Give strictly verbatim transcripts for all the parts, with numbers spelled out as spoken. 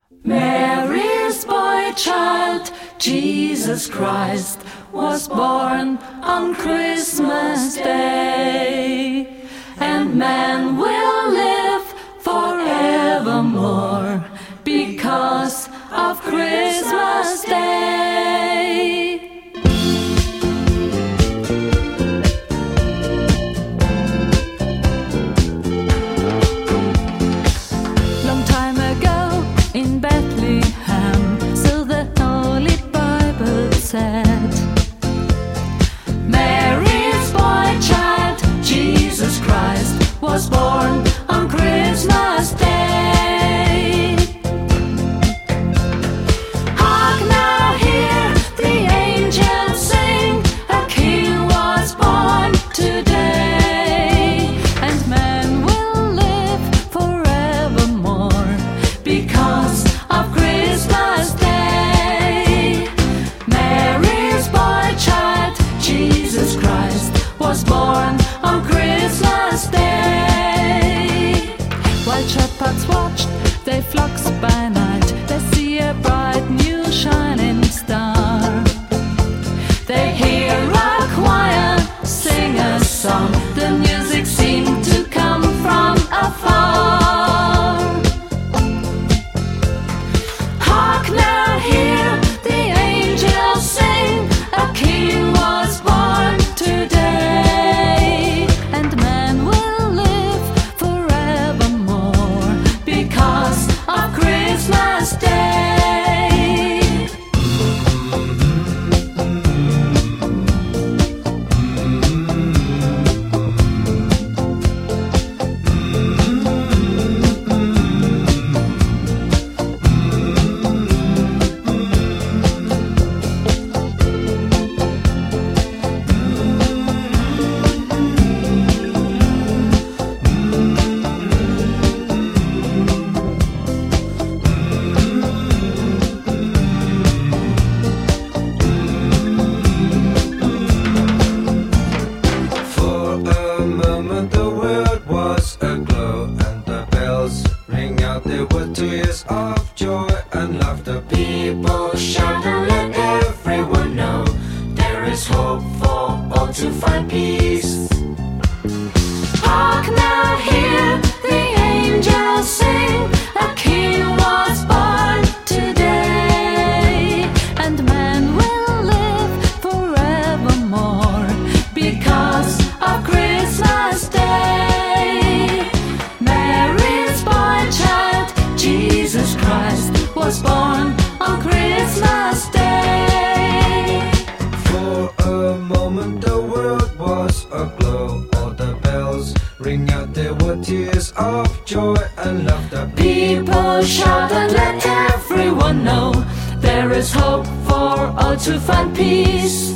Mary's boy child, Jesus Christ, was born on Christmas Day, and man will live forevermore because of Christmas Day. Long time ago in Bethlehem, so the Holy Bible said, Mary's boy child, Jesus Christ, was born on Christmas Day. Hark now, hear the angels sing, a king was born today, and man will live forevermore because of Christmas Day. Mary's boy child, Jesus Christ, was born on Christmas Day. While shepherds watched their flocks by night, they see a bright new shining star. They hear a choir sing a song, the music seemed to come from afar. Hark now, hear the angels sing, a king was born today, and man will live forevermore because of Christmas Day. There were tears of joy and laughter. People shout and let everyone know there is hope for all to find peace. Hark now, hear the angels sing, a king was born today, and man will live forevermore because of Christmas Day. Mary's boy child, Jesus Christ, was born on Christmas Day. For a moment the world was aglow, all the bells ring out, there were tears of joy and laughter. People shout and let everyone know there is hope for all to find peace.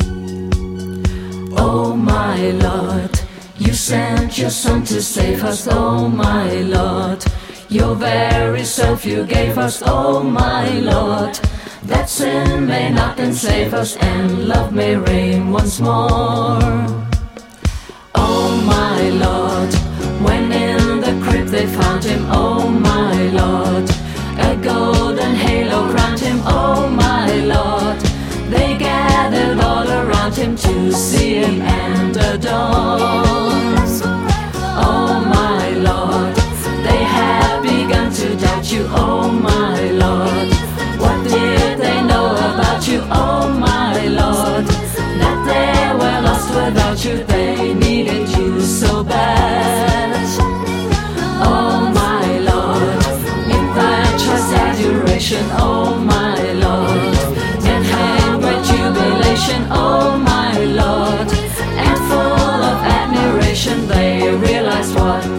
Oh my Lord, you sent your Son to save us. Oh my Lord, your very self you gave us. Oh my Lord, that sin may not enslave us and love may reign once more. Oh my Lord, when in the crib they found him. Oh my Lord, a golden halo crowned him. Oh my Lord, they gathered all around him to see him and adore. Oh my Lord, they had begun to doubt you. Oh my Lord, what did they know about you? Oh my Lord, that they were lost without you, they needed you so bad. Oh my Lord, in thy trust adoration. Oh my Lord, and had great jubilation. Oh my Lord, and full of admiration they realized what